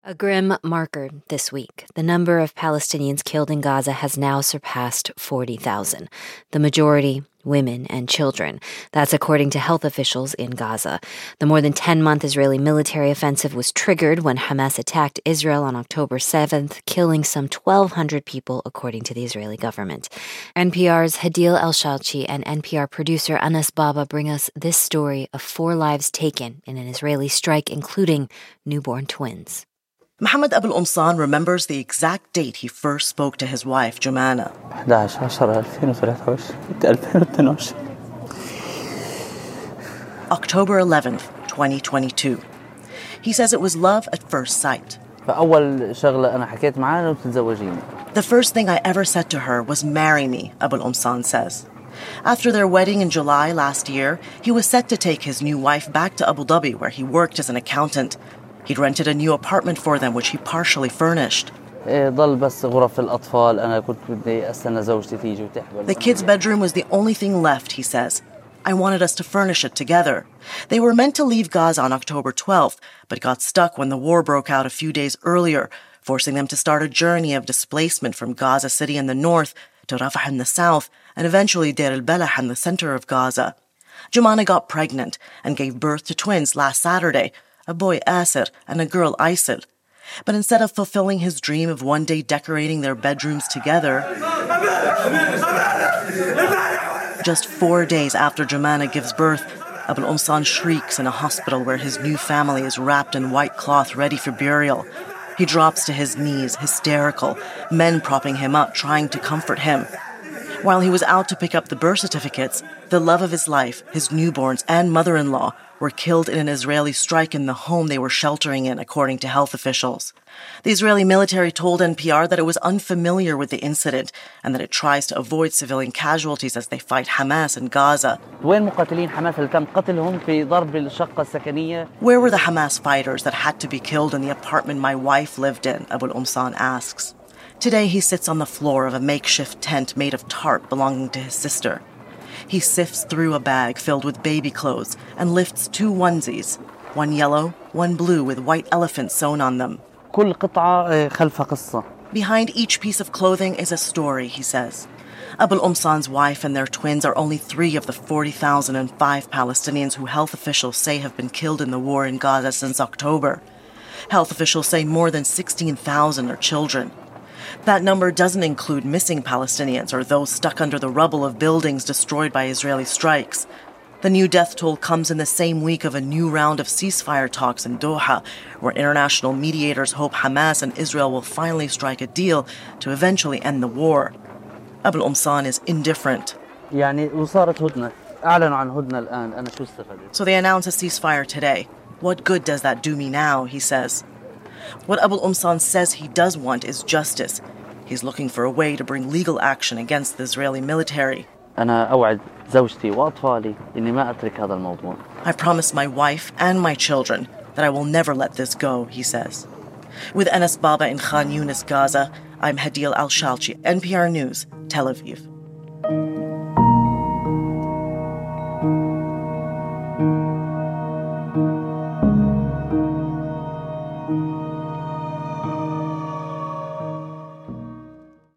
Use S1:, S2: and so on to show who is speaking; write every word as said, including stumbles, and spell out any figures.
S1: A grim marker this week. The number of Palestinians killed in Gaza has now surpassed forty thousand, the majority women and children. That's according to health officials in Gaza. The more than ten-month Israeli military offensive was triggered when Hamas attacked Israel on October seventh, killing some twelve hundred people, according to the Israeli government. N P R's Hadil Al-Shalchi and N P R producer Anas Baba bring us this story of four lives taken in an Israeli strike, including newborn twins.
S2: Mohammed Abu al-Umsan remembers the exact date he first spoke to his wife, Jumana. October eleventh, twenty twenty-two. He says it was love at first sight. The first thing I ever said to her was marry me, Abu al-Umsan says. After their wedding in July last year, he was set to take his new wife back to Abu Dhabi, where he worked as an accountant. He'd rented a new apartment for them, which he partially furnished. The kids' bedroom was the only thing left, he says. I wanted us to furnish it together. They were meant to leave Gaza on October twelfth, but got stuck when the war broke out a few days earlier, forcing them to start a journey of displacement from Gaza City in the north to Rafah in the south, and eventually Deir el-Balah in the center of Gaza. Jumana got pregnant and gave birth to twins last Saturday, a boy Asir and a girl Aysel. But instead of fulfilling his dream of one day decorating their bedrooms together, just four days after Jumana gives birth, Abu al-Umsan shrieks in a hospital where his new family is wrapped in white cloth ready for burial. He drops to his knees, hysterical, men propping him up, trying to comfort him. While he was out to pick up the birth certificates, the love of his life, his newborns, and mother-in-law were killed in an Israeli strike in the home they were sheltering in, according to health officials. The Israeli military told N P R that it was unfamiliar with the incident and that it tries to avoid civilian casualties as they fight Hamas in Gaza. Where were the Hamas fighters that had to be killed in the apartment my wife lived in? Abu al-Umsan asks. Today he sits on the floor of a makeshift tent made of tarp belonging to his sister. He sifts through a bag filled with baby clothes and lifts two onesies, one yellow, one blue with white elephants sewn on them. Behind each piece of clothing is a story, he says. Abu al-Umsan's wife and their twins are only three of the forty thousand five Palestinians who health officials say have been killed in the war in Gaza since October. Health officials say more than sixteen thousand are children. That number doesn't include missing Palestinians or those stuck under the rubble of buildings destroyed by Israeli strikes. The new death toll comes in the same week of a new round of ceasefire talks in Doha, where international mediators hope Hamas and Israel will finally strike a deal to eventually end the war. Abu al-Umsan is indifferent. So they announce a ceasefire today. What good does that do me now, he says. What Abu al-Umsan says he does want is justice. He's looking for a way to bring legal action against the Israeli military. I promise my wife and my children that I will never let this go, he says. With Anas Baba in Khan Yunis, Gaza, I'm Hadil Al-Shalchi, N P R News, Tel Aviv.